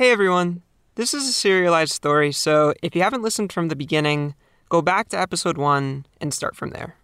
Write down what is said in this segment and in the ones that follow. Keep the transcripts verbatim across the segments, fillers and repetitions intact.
Hey everyone, this is a serialized story, so if you haven't listened from the beginning, go back to episode one and start from there.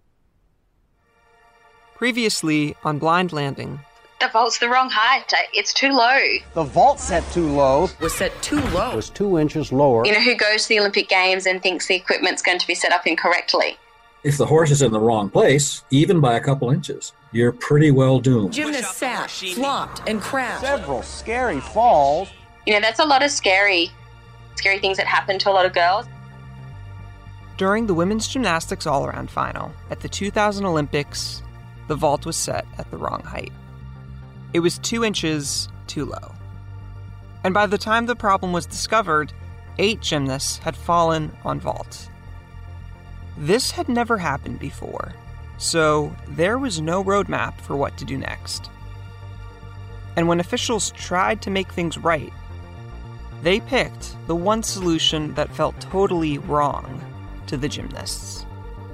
Previously on Blind Landing. The vault's the wrong height. It's too low. The vault set too low. Was set too low. Was two inches lower. You know, who goes to the Olympic Games and thinks the equipment's going to be set up incorrectly? If the horse is in the wrong place, even by a couple inches, you're pretty well doomed. Gymnast sat, flopped, and crashed. Several scary falls. You know, that's a lot of scary, scary things that happen to a lot of girls. During the women's gymnastics all-around final at the two thousand Olympics, the vault was set at the wrong height. It was two inches too low. And by the time the problem was discovered, eight gymnasts had fallen on vault. This had never happened before, so there was no roadmap for what to do next. And when officials tried to make things right, they picked the one solution that felt totally wrong to the gymnasts.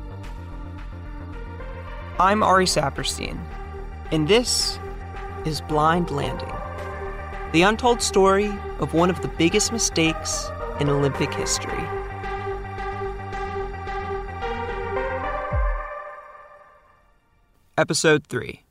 I'm Ari Saperstein, and this is Blind Landing, the untold story of one of the biggest mistakes in Olympic history. Episode three.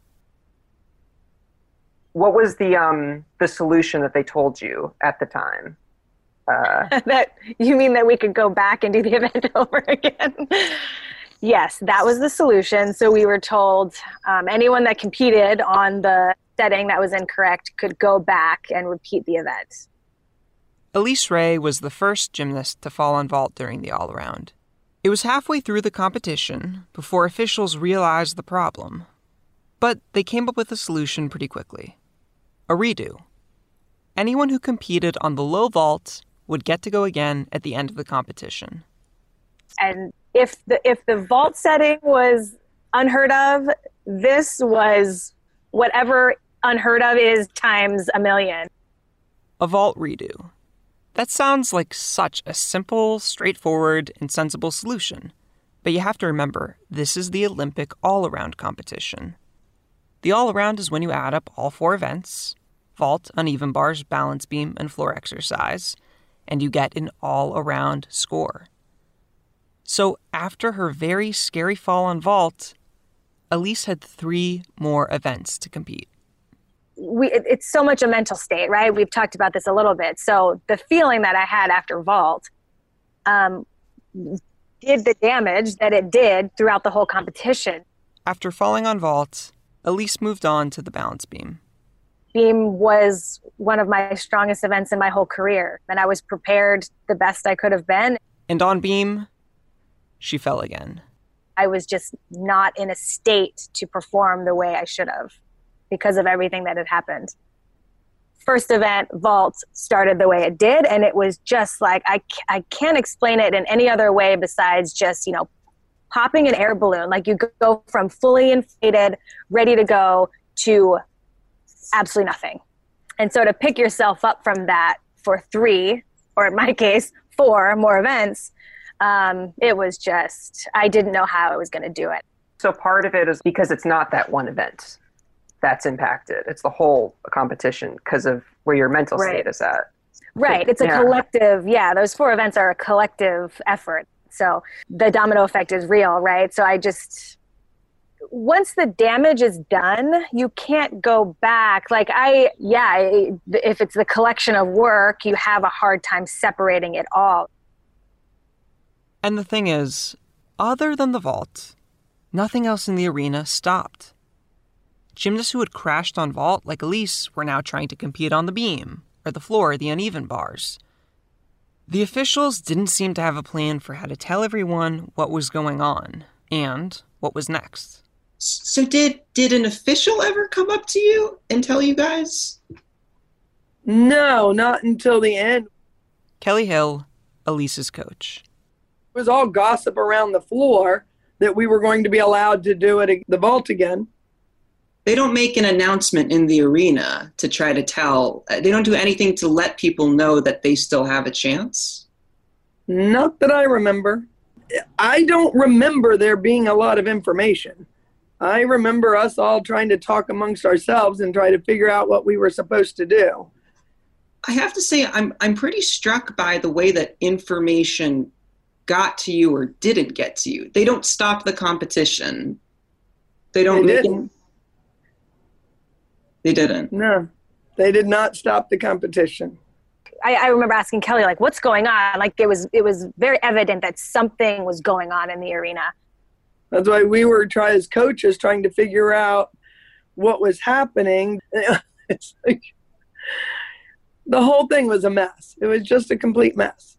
What was the um the solution that they told you at the time? Uh, that you mean that we could go back and do the event over again? Yes, that was the solution. So we were told um, anyone that competed on the setting that was incorrect could go back and repeat the event. Elise Ray was the first gymnast to fall on vault during the all-around. It was halfway through the competition before officials realized the problem. But they came up with a solution pretty quickly. A redo. Anyone who competed on the low vault would get to go again at the end of the competition. And if the if the vault setting was unheard of, this was whatever unheard of is times a million. A vault redo. That sounds like such a simple, straightforward, and sensible solution. But you have to remember, this is the Olympic all-around competition. The all-around is when you add up all four events, vault, uneven bars, balance beam, and floor exercise, and you get an all-around score. So after her very scary fall on vault, Elise had three more events to compete. We, it, it's so much a mental state, right? We've talked about this a little bit. So the feeling that I had after vault um, did the damage that it did throughout the whole competition. After falling on vault, Elise moved on to the balance beam. Beam was one of my strongest events in my whole career, and I was prepared the best I could have been. And on beam, she fell again. I was just not in a state to perform the way I should have because of everything that had happened. First event, vault, started the way it did, and it was just like, I, I can't explain it in any other way besides just, you know, popping an air balloon. Like you go from fully inflated, ready to go, to absolutely nothing. And so to pick yourself up from that for three, or in my case, four more events, um, it was just, I didn't know how I was going to do it. So part of it is because it's not that one event that's impacted. It's the whole competition because of where your mental Right. state is at. Right. It's a Yeah. collective, yeah, those four events are a collective effort. So the domino effect is real, right? So I just, once the damage is done, you can't go back. Like I, yeah, if it's the collection of work, you have a hard time separating it all. And the thing is, other than the vault, nothing else in the arena stopped. Gymnasts who had crashed on vault, like Elise, were now trying to compete on the beam, or the floor, the uneven bars. The officials didn't seem to have a plan for how to tell everyone what was going on, and what was next. So did did an official ever come up to you and tell you guys? No, not until the end. Kelly Hill, Elise's coach. It was all gossip around the floor that we were going to be allowed to do it, the vault again. They don't make an announcement in the arena to try to tell. They don't do anything to let people know that they still have a chance? Not that I remember. I don't remember there being a lot of information. I remember us all trying to talk amongst ourselves and try to figure out what we were supposed to do. I have to say, I'm I'm pretty struck by the way that information got to you or didn't get to you. They don't stop the competition. They don't. They make didn't. It, they didn't. No, they did not stop the competition. I, I remember asking Kelly, like, what's going on? Like, it was it was very evident that something was going on in the arena. That's why we were trying as coaches trying to figure out what was happening. It's like the whole thing was a mess. It was just a complete mess.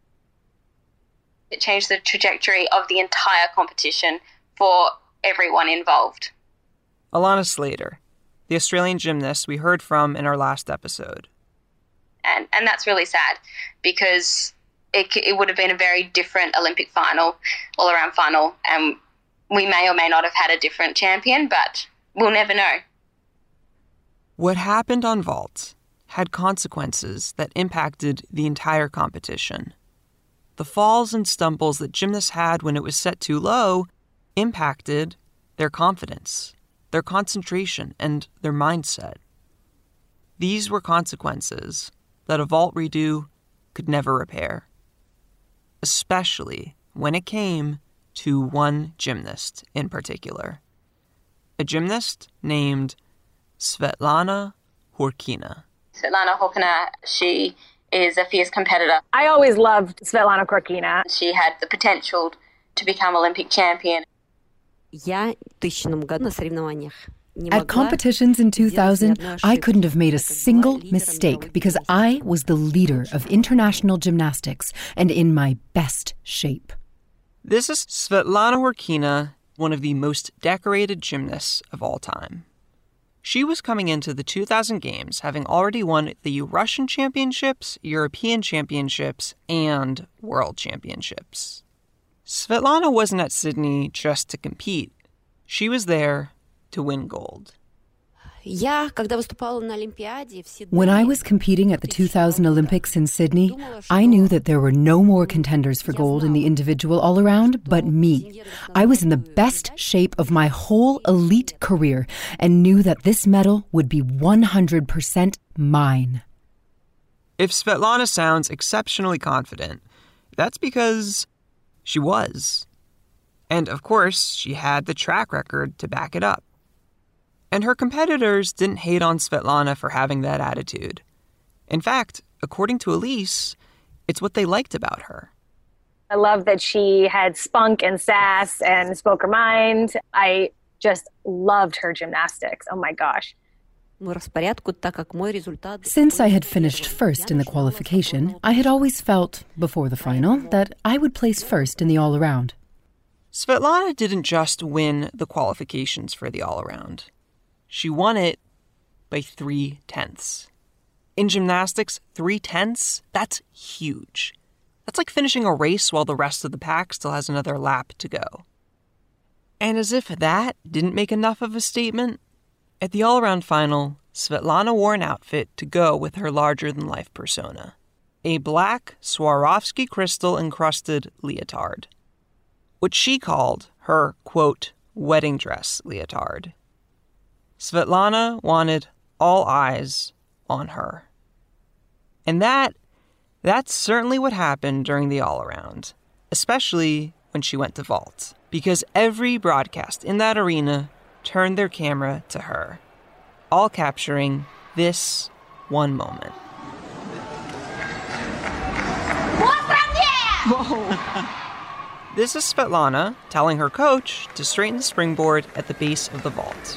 It changed the trajectory of the entire competition for everyone involved. Alana Slater, the Australian gymnast we heard from in our last episode. And and that's really sad because it it would have been a very different Olympic final, all-around final, and we may or may not have had a different champion, but we'll never know. What happened on vault had consequences that impacted the entire competition. The falls and stumbles that gymnasts had when it was set too low impacted their confidence, their concentration, and their mindset. These were consequences that a vault redo could never repair, especially when it came to one gymnast in particular, a gymnast named Svetlana Khorkina. Svetlana Khorkina, she is a fierce competitor. I always loved Svetlana Khorkina. She had the potential to become Olympic champion. At competitions in two thousand, I couldn't have made a single mistake because I was the leader of international gymnastics and in my best shape. This is Svetlana Khorkina, one of the most decorated gymnasts of all time. She was coming into the two thousand Games having already won the Russian Championships, European Championships, and World Championships. Svetlana wasn't at Sydney just to compete. She was there to win gold. When I was competing at the two thousand Olympics in Sydney, I knew that there were no more contenders for gold in the individual all-around but me. I was in the best shape of my whole elite career and knew that this medal would be one hundred percent mine. If Svetlana sounds exceptionally confident, that's because she was. And of course, she had the track record to back it up. And her competitors didn't hate on Svetlana for having that attitude. In fact, according to Elise, it's what they liked about her. I love that she had spunk and sass and spoke her mind. I just loved her gymnastics. Oh my gosh. Since I had finished first in the qualification, I had always felt, before the final, that I would place first in the all-around. Svetlana didn't just win the qualifications for the all-around. She won it by three-tenths. In gymnastics, three-tenths, that's huge. That's like finishing a race while the rest of the pack still has another lap to go. And as if that didn't make enough of a statement, at the all-around final, Svetlana wore an outfit to go with her larger-than-life persona. A black Swarovski crystal-encrusted leotard. What she called her, quote, wedding dress leotard. Svetlana wanted all eyes on her. And that, that's certainly what happened during the all-around, especially when she went to vault, because every broadcast in that arena turned their camera to her, all capturing this one moment. Whoa. This is Svetlana telling her coach to straighten the springboard at the base of the vault.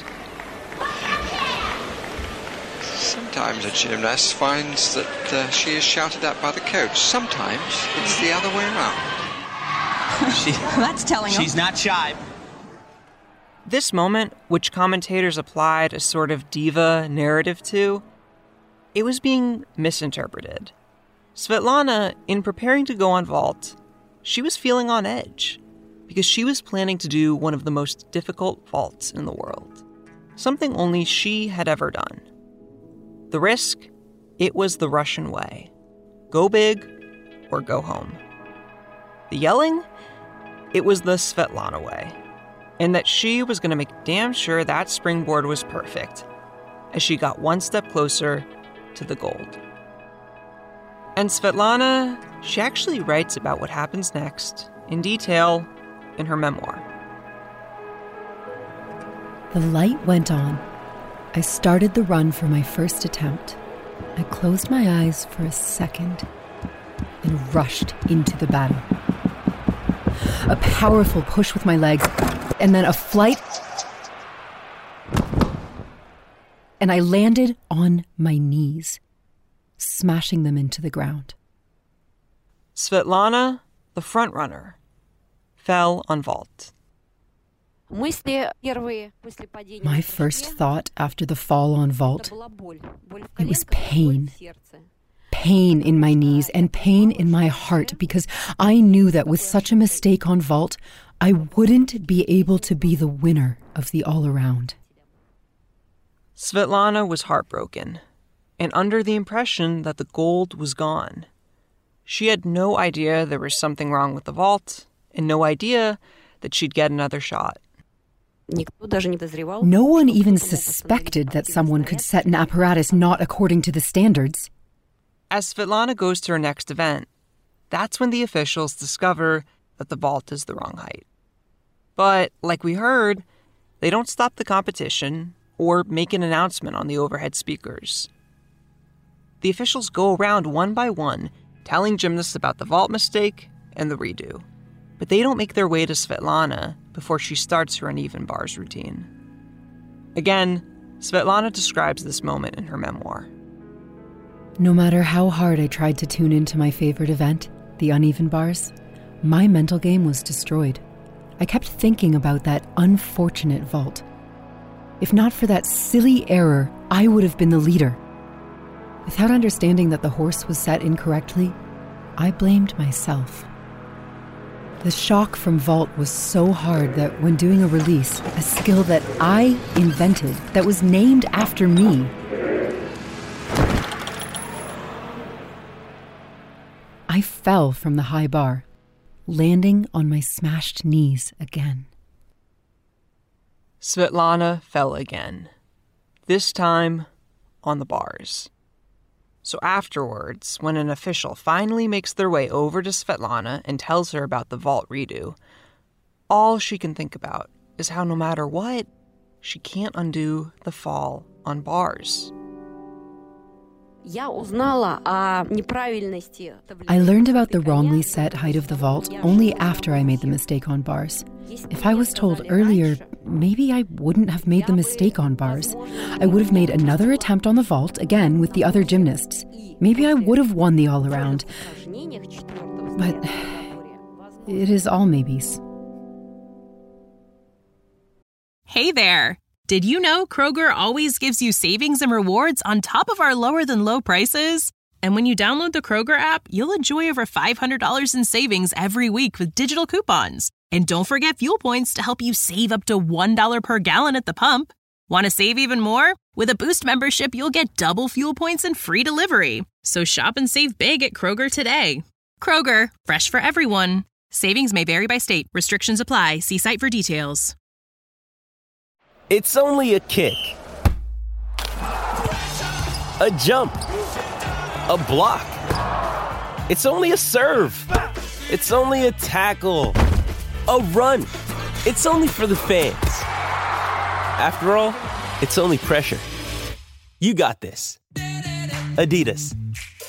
Sometimes a gymnast finds that uh, she is shouted at by the coach. Sometimes it's the other way around. She, That's telling She's them. not shy. This moment, which commentators applied a sort of diva narrative to, it was being misinterpreted. Svetlana, in preparing to go on vault, she was feeling on edge because she was planning to do one of the most difficult vaults in the world, something only she had ever done. The risk, it was the Russian way. Go big or go home. The yelling, it was the Svetlana way, and that she was going to make damn sure that springboard was perfect as she got one step closer to the gold. And Svetlana, she actually writes about what happens next in detail in her memoir. The light went on. I started the run for my first attempt. I closed my eyes for a second and rushed into the battle. A powerful push with my legs, and then a flight, and I landed on my knees, smashing them into the ground. Svetlana, the front runner, fell on vault. My first thought after the fall on vault, it was pain. Pain in my knees and pain in my heart, because I knew that with such a mistake on vault, I wouldn't be able to be the winner of the all-around. Svetlana was heartbroken and under the impression that the gold was gone. She had no idea there was something wrong with the vault and no idea that she'd get another shot. No one even suspected that someone could set an apparatus not according to the standards. As Svetlana goes to her next event, that's when the officials discover that the vault is the wrong height. But, like we heard, they don't stop the competition or make an announcement on the overhead speakers. The officials go around one by one, telling gymnasts about the vault mistake and the redo. But they don't make their way to Svetlana before she starts her uneven bars routine. Again, Svetlana describes this moment in her memoir. No matter how hard I tried to tune into my favorite event, the uneven bars, my mental game was destroyed. I kept thinking about that unfortunate vault. If not for that silly error, I would have been the leader. Without understanding that the horse was set incorrectly, I blamed myself. The shock from vault was so hard that when doing a release, a skill that I invented, that was named after me, I fell from the high bar, landing on my smashed knees again. Svetlana fell again, this time on the bars. So afterwards, when an official finally makes their way over to Svetlana and tells her about the vault redo, all she can think about is how no matter what, she can't undo the fall on bars. I learned about the wrongly set height of the vault only after I made the mistake on bars. If I was told earlier, maybe I wouldn't have made the mistake on bars. I would have made another attempt on the vault, again with the other gymnasts. Maybe I would have won the all-around. But it is all maybes. Hey there! Did you know Kroger always gives you savings and rewards on top of our lower-than-low prices? And when you download the Kroger app, you'll enjoy over five hundred dollars in savings every week with digital coupons. And don't forget fuel points to help you save up to one dollar per gallon at the pump. Want to save even more? With a Boost membership, you'll get double fuel points and free delivery. So shop and save big at Kroger today. Kroger, fresh for everyone. Savings may vary by state. Restrictions apply. See site for details. It's only a kick, a jump, a block. It's only a serve. It's only a tackle, a run. It's only for the fans. After all, it's only pressure. You got this. Adidas.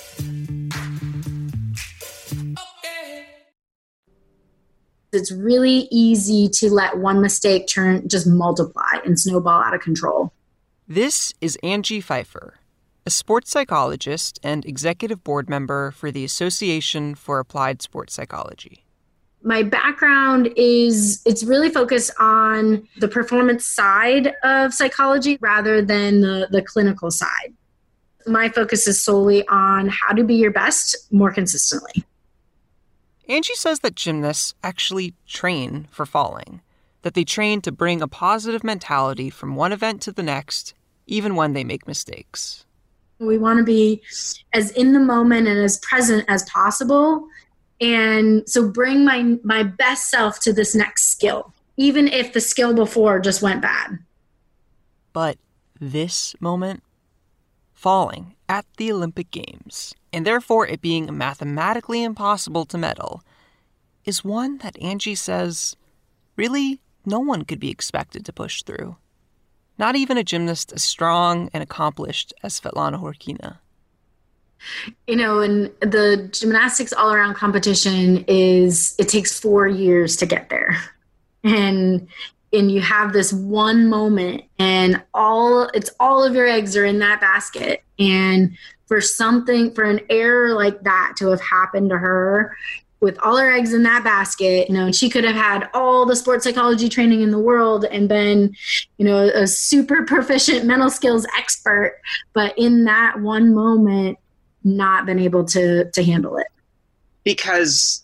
It's really easy to let one mistake turn, just multiply and snowball out of control. This is Angie Pfeiffer, a sports psychologist and executive board member for the Association for Applied Sports Psychology. My background is, it's really focused on the performance side of psychology rather than the, the clinical side. My focus is solely on how to be your best more consistently. Angie says that gymnasts actually train for falling, that they train to bring a positive mentality from one event to the next, even when they make mistakes. We want to be as in the moment and as present as possible. And so bring my, my best self to this next skill, even if the skill before just went bad. But this moment, falling at the Olympic Games, and therefore it being mathematically impossible to medal, is one that Angie says really no one could be expected to push through. Not even a gymnast as strong and accomplished as Svetlana Khorkina. You know, and the gymnastics all-around competition is, it takes four years to get there. And and you have this one moment and all, it's all of your eggs are in that basket. And for something, for an error like that to have happened to her with all her eggs in that basket, you know, she could have had all the sports psychology training in the world and been, you know, a super proficient mental skills expert, but in that one moment, not been able to to handle it. Because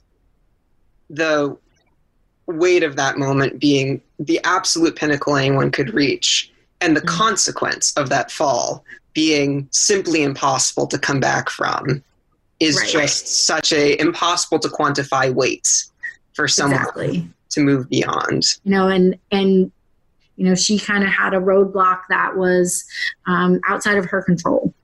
the weight of that moment being the absolute pinnacle anyone could reach, and the mm-hmm. consequence of that fall being simply impossible to come back from, is right. just such a impossible to quantify weight for someone exactly. to move beyond. You know, and and you know, she kind of had a roadblock that was um, outside of her control.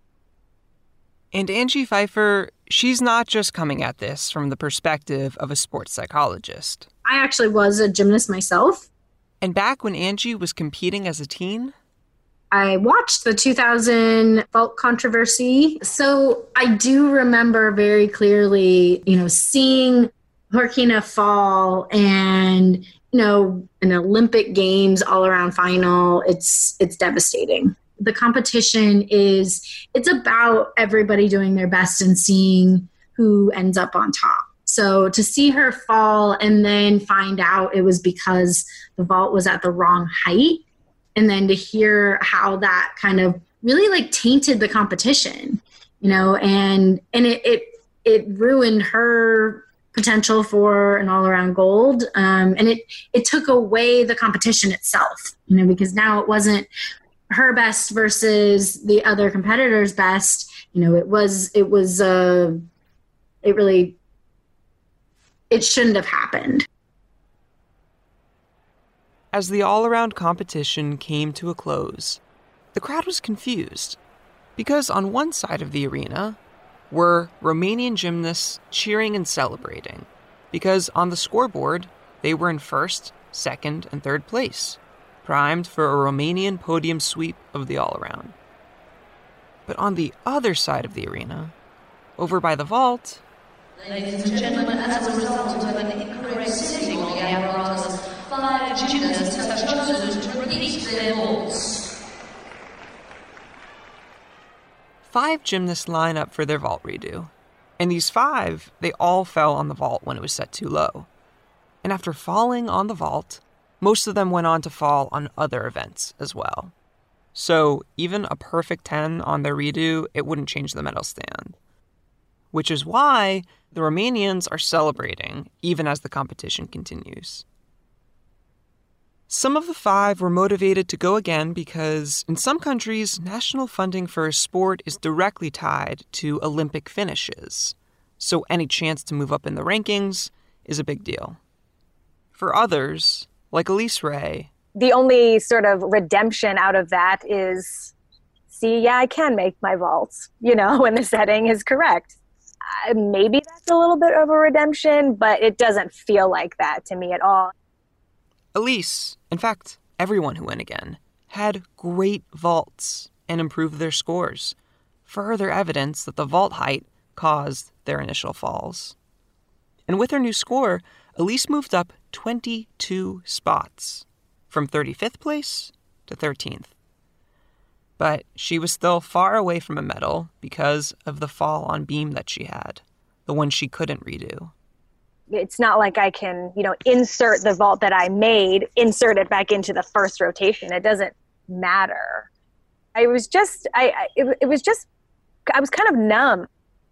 And Angie Pfeiffer, she's not just coming at this from the perspective of a sports psychologist. I actually was a gymnast myself. And back when Angie was competing as a teen, I watched the two thousand vault controversy. So I do remember very clearly, you know, seeing Khorkina fall and, you know, an Olympic Games all-around final. It's it's devastating. The competition is, it's about everybody doing their best and seeing who ends up on top. So to see her fall and then find out it was because the vault was at the wrong height, and then to hear how that kind of really like tainted the competition, you know, and and it it, it ruined her potential for an all-around gold. Um, and it it took away the competition itself, you know, because now it wasn't her best versus the other competitor's best. You know, it was, it was, uh, it really, it shouldn't have happened. As the all-around competition came to a close, the crowd was confused because on one side of the arena were Romanian gymnasts cheering and celebrating because on the scoreboard they were in first, second, and third place, primed for a Romanian podium sweep of the all-around. But on the other side of the arena, over by the vault, ladies and gentlemen, as a result of an incorrect sitting on the apparatus, five gymnasts have chosen to repeat their vaults. Five gymnasts line up for their vault redo. And these five, they all fell on the vault when it was set too low. And after falling on the vault, most of them went on to fall on other events as well. So even a perfect ten on their redo, it wouldn't change the medal stand. Which is why the Romanians are celebrating even as the competition continues. Some of the five were motivated to go again because in some countries, national funding for a sport is directly tied to Olympic finishes. So any chance to move up in the rankings is a big deal. For others, like Elise Ray, the only sort of redemption out of that is, see, yeah, I can make my vaults, you know, when the setting is correct. Uh, maybe that's a little bit of a redemption, but it doesn't feel like that to me at all. Elise, in fact, everyone who went again, had great vaults and improved their scores. Further evidence that the vault height caused their initial falls. And with her new score, Elise moved up twenty-two spots, from thirty-fifth place to thirteenth. But she was still far away from a medal because of the fall on beam that she had, the one she couldn't redo. It's not like I can, you know, insert the vault that I made, insert it back into the first rotation. It doesn't matter. I was just, I, I it, it was just, I was kind of numb.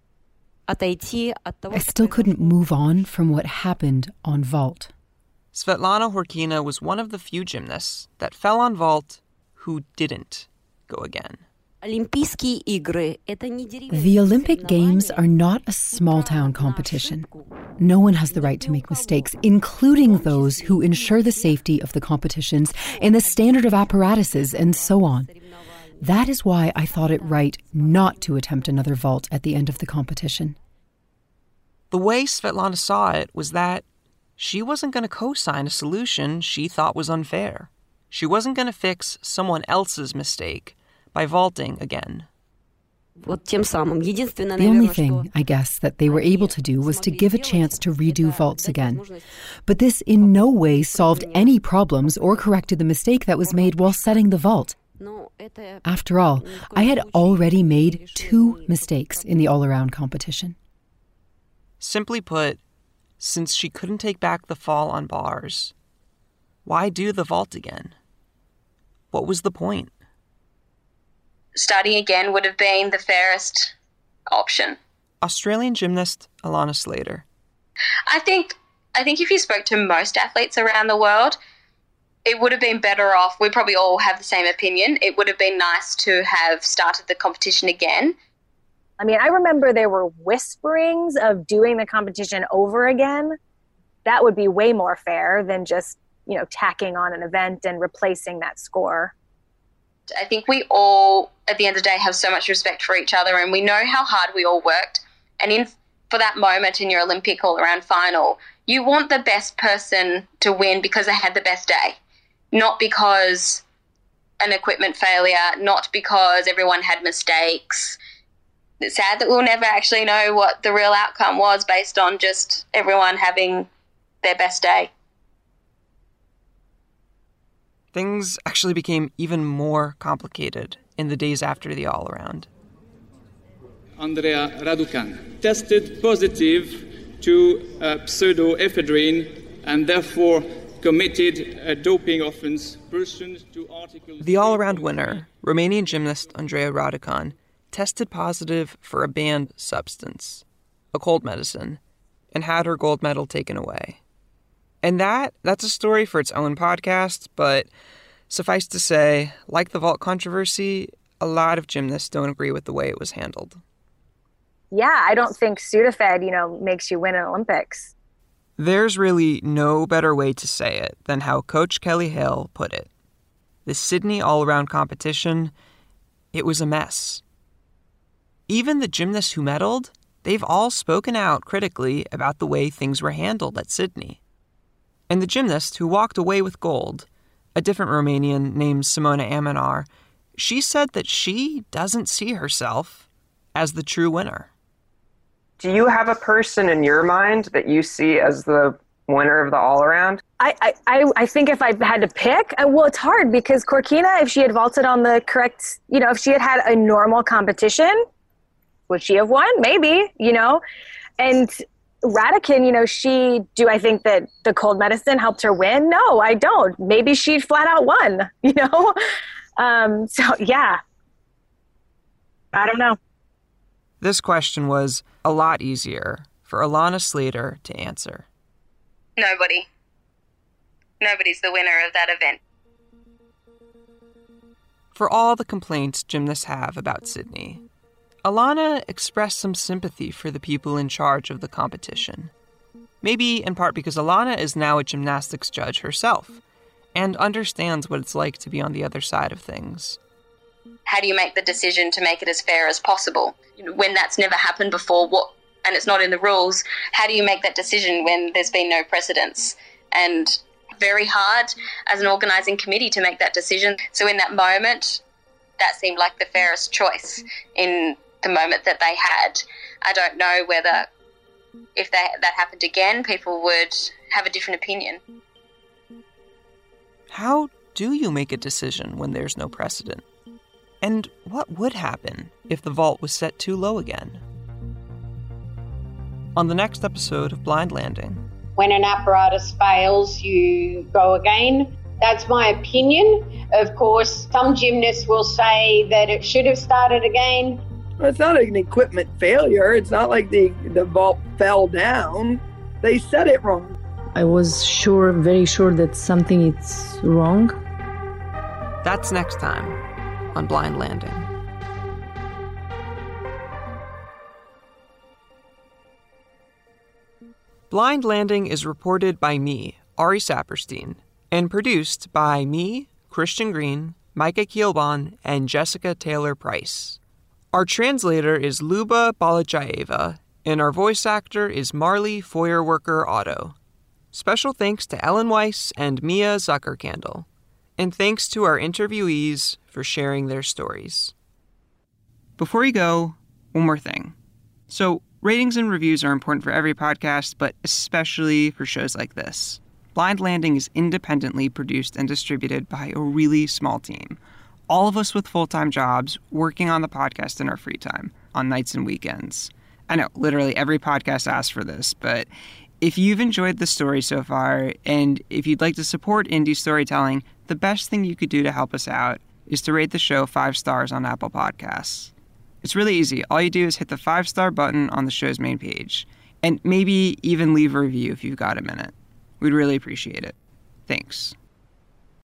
I still couldn't move on from what happened on vault. Svetlana Khorkina was one of the few gymnasts that fell on vault who didn't go again. The Olympic Games are not a small-town competition. No one has the right to make mistakes, including those who ensure the safety of the competitions and the standard of apparatuses and so on. That is why I thought it right not to attempt another vault at the end of the competition. The way Svetlana saw it was that she wasn't going to co-sign a solution she thought was unfair. She wasn't going to fix someone else's mistake by vaulting again. The only thing, I guess, that they were able to do was to give a chance to redo vaults again. But this in no way solved any problems or corrected the mistake that was made while setting the vault. After all, I had already made two mistakes in the all-around competition. Simply put, since she couldn't take back the fall on bars, why do the vault again? What was the point? Starting again would have been the fairest option. Australian gymnast Ilana Slater. I think I think if you spoke to most athletes around the world, it would have been better off. We probably all have the same opinion. It would have been nice to have started the competition again. I mean, I remember there were whisperings of doing the competition over again. That would be way more fair than just, you know, tacking on an event and replacing that score. I think we all, at the end of the day, have so much respect for each other, and we know how hard we all worked. And in for that moment in your Olympic all-around final, you want the best person to win because they had the best day, not because an equipment failure, not because everyone had mistakes. It's sad that we'll never actually know what the real outcome was based on just everyone having their best day. Things actually became even more complicated in the days after the all-around. Andrea Raducan tested positive to uh, pseudoephedrine and therefore committed a doping offense pursuant to Article... The all-around winner, Romanian gymnast Andrea Raducan, tested positive for a banned substance, a cold medicine, and had her gold medal taken away. And that, that's a story for its own podcast, but suffice to say, like the vault controversy, a lot of gymnasts don't agree with the way it was handled. Yeah, I don't think Sudafed, you know, makes you win an Olympics. There's really no better way to say it than how Coach Kelly Hale put it. The Sydney all-around competition, it was a mess. Even the gymnasts who medaled, they've all spoken out critically about the way things were handled at Sydney. And the gymnast who walked away with gold, a different Romanian named Simona Amanar, she said that she doesn't see herself as the true winner. Do you have a person in your mind that you see as the winner of the all-around? I, I, I think if I had to pick, I, well, it's hard because Corkina, if she had vaulted on the correct, you know, if she had had a normal competition, would she have won? Maybe, you know, and Raducan, you know, she, do I think that the cold medicine helped her win? No, I don't. Maybe she flat out won, you know? Um, so, yeah. I don't know. This question was a lot easier for Ilana Slater to answer. Nobody. Nobody's the winner of that event. For all the complaints gymnasts have about Sydney, Ilana expressed some sympathy for the people in charge of the competition. Maybe in part because Ilana is now a gymnastics judge herself and understands what it's like to be on the other side of things. How do you make the decision to make it as fair as possible? When that's never happened before, what, and it's not in the rules, how do you make that decision when there's been no precedence? And very hard as an organising committee to make that decision. So in that moment, that seemed like the fairest choice in the moment that they had. I don't know whether if that, that happened again, people would have a different opinion. How do you make a decision when there's no precedent? And what would happen if the vault was set too low again? On the next episode of Blind Landing. When an apparatus fails, you go again. That's my opinion. Of course, some gymnasts will say that it should have started again. Well, it's not an equipment failure. It's not like the, the vault fell down. They said it wrong. I was sure, very sure that something is wrong. That's next time on Blind Landing. Blind Landing is reported by me, Ari Saperstein, and produced by me, Christian Green, Micah Kielbon, and Jessica Taylor-Price. Our translator is Luba Balajaeva, and our voice actor is Marley Feuerwerker-Otto. Special thanks to Ellen Weiss and Mia Zuckerkandel. And thanks to our interviewees for sharing their stories. Before you go, one more thing. So, ratings and reviews are important for every podcast, but especially for shows like this. Blind Landing is independently produced and distributed by a really small team. All of us with full-time jobs working on the podcast in our free time, on nights and weekends. I know, literally every podcast asks for this, but if you've enjoyed the story so far, and if you'd like to support indie storytelling, the best thing you could do to help us out is to rate the show five stars on Apple Podcasts. It's really easy. All you do is hit the five-star button on the show's main page, and maybe even leave a review if you've got a minute. We'd really appreciate it. Thanks.